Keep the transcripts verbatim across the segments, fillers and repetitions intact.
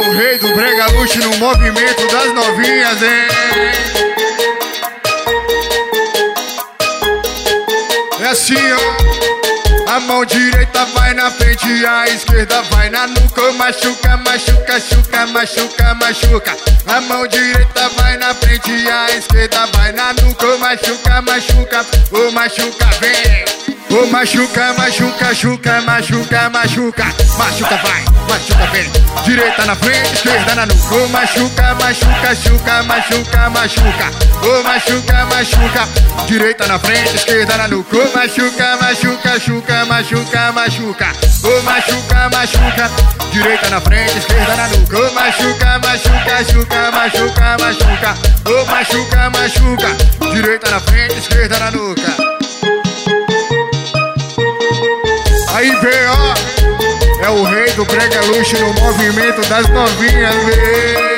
o rei do brega luxo no movimento das novinhas, hein? É assim, ó. A mão direita vai na frente, a esquerda vai na nuca. Machuca, machuca, chuca, machuca, machuca. A mão direita vai na frente, a esquerda vai na nuca. Machuca, machuca, ô machuca, vem. Ô machuca, machuca, chuca, machuca, machuca. Machuca, vai, machuca, vem. Direita na frente, esquerda na nuca. Ô machuca, machuca, chuca, machuca, machuca. Ô machuca, machuca. Direita na frente, esquerda na nuca. Ô machuca, machuca, chuca, machuca, machuca. Ô machuca, machuca. Direita na frente, esquerda na nuca. Ô machuca, machuca, chuca, machuca, machuca. Ô machuca, machuca. Direita na frente, esquerda na nuca. Aí vem, ó, é o rei do brega luxo no movimento das novinhas, vem.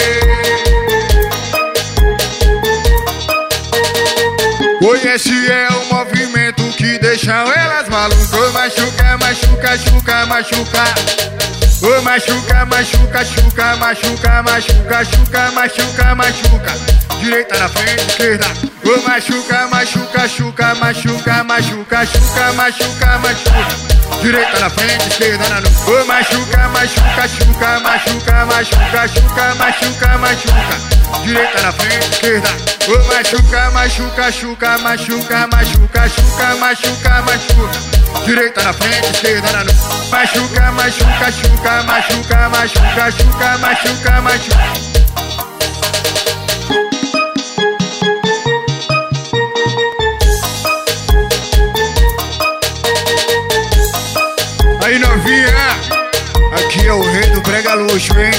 Oi, esse é o movimento que deixa elas malucas. Machuca, machuca, chuca, machuca. Ô machuca, machuca, chuca, machuca, machuca, chuca, machuca, machuca. Direita na frente, esquerda. Ô machuca, machuca, chuca, machuca, machuca, chuca, machuca, machuca. Direita na frente, esquerda na nuca. Ô machuca, machuca, chuca, machuca, machuca, chuca, machuca, machuca. Direita na frente, esquerda. Ô machuca, machuca, chuca, machuca, machuca, chuca, machuca, machuca. Direita na frente, esquerda na nuca. Machuca, machuca, chuca, machuca, machuca, chuca, machuca, machuca. Aí novinha, aqui é o rei do brega luxo, hein?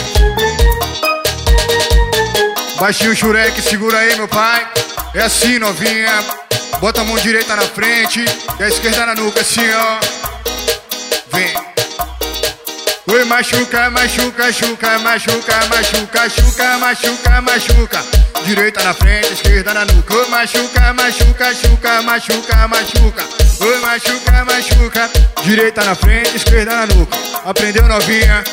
Baixinho Shurek, segura aí, meu pai. É assim, novinha. Bota a mão direita na frente e a esquerda na nuca, assim, ó. Vem. Oi, machuca, machuca, chuca, machuca, machuca, chuca, machuca, machuca. Direita na frente, esquerda na nuca. Oi, machuca, machuca, chuca, machuca, machuca. Oi, machuca, machuca. Direita na frente, esquerda na nuca. Aprendeu, novinha?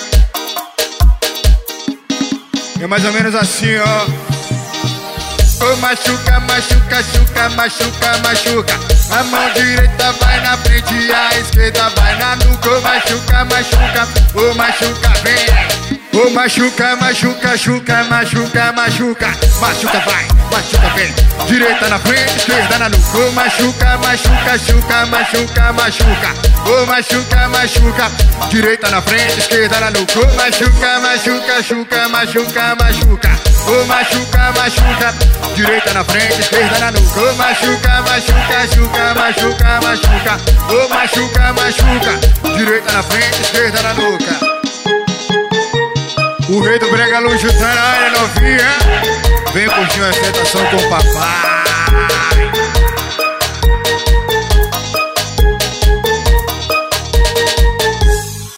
É mais ou menos assim, ó. Ô machuca, machuca, chuca, machuca, machuca. A mão direita vai na frente, a esquerda vai na nuca. Ô machuca, machuca, ô machuca, vem. Ô machuca, machuca, chuca, machuca, machuca. Machuca, vai, machuca, vem. Direita na frente, esquerda na nuca. Ô machuca, machuca, chuca, machuca, machuca. Ô machuca, machuca. Direita na frente, esquerda na nuca. Ô machuca, machuca, chuca, machuca, machuca. Ô machuca, machuca. Direita na frente, esquerda na nuca. Ô machuca, machuca, chuca, machuca, machuca. Ô machuca, machuca. Direita na frente, esquerda na nuca. O rei do brega luxo tá na área, novinha. Vem curtir uma sentação com o papai.